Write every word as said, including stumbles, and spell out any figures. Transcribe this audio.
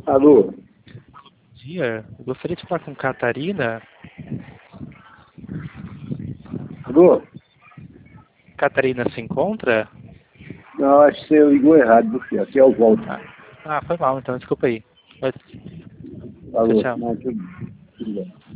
Alô? Bom dia. Eu gostaria de falar com Catarina. Alô? Catarina se encontra? Não, acho que você ligou errado, você. Aqui é o Walter. Ah, ah, foi mal então, desculpa aí. Mas, tchau, Alô? tchau. Não, tudo, tudo bem.